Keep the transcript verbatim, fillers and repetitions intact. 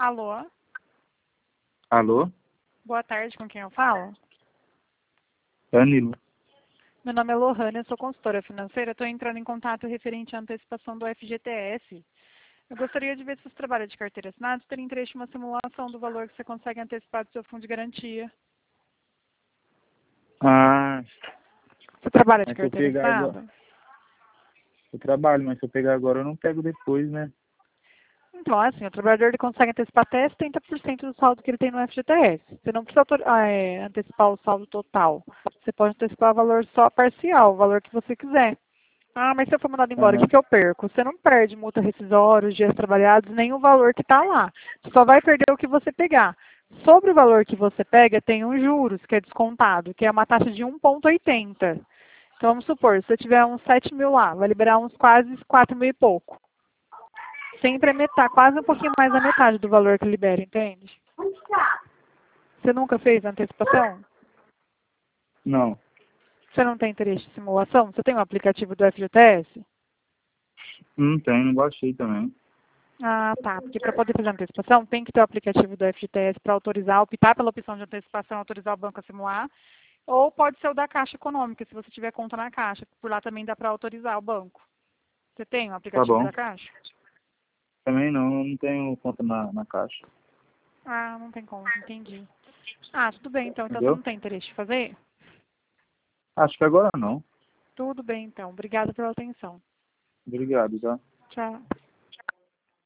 Alô? Alô? Boa tarde, com quem eu falo? Danilo. Meu nome é Lohane, eu sou consultora financeira. Estou entrando em contato referente à antecipação do F G T S. Eu gostaria de ver se os trabalhos de carteira assinada terem interesse em uma simulação do valor que você consegue antecipar do seu fundo de garantia. Ah, Você trabalha de mas se eu carteira pegar agora... assinada? Eu trabalho, mas se eu pegar agora eu não pego depois, né? Então, assim, o trabalhador ele consegue antecipar até setenta por cento do saldo que ele tem no F G T S. Você não precisa autor- ah, é, antecipar o saldo total. Você pode antecipar o valor só parcial, o valor que você quiser. Ah, mas se eu for mandado embora, o que, Aham. que eu perco? Você não perde multa rescisória, os dias trabalhados, nem o valor que está lá. Você só vai perder o que você pegar. Sobre o valor que você pega, tem um juros, que é descontado, que é uma taxa de um vírgula oitenta. Então, vamos supor, se você tiver uns sete mil lá, vai liberar uns quase quatro mil e pouco. Sempre é metade, quase um pouquinho mais da metade do valor que libera, entende? Você nunca fez antecipação? Não, Você não tem interesse em simulação? Você tem um aplicativo do F G T S? não tem, não baixei também. Ah, tá. Porque para poder fazer antecipação, tem que ter o aplicativo do F G T S para autorizar, optar pela opção de antecipação, autorizar o banco a simular. Ou pode ser o da Caixa Econômica, se você tiver conta na Caixa. Por lá também dá para autorizar o banco. Você tem um Tá aplicativo bom. da Caixa? Também não, não tenho conta na, na caixa. Ah, não tem conta, entendi. Ah, tudo bem então. Então você Entendeu? não tem interesse de fazer? Acho que agora não. Tudo bem então. Obrigada pela atenção. Obrigado, tá? Tchau.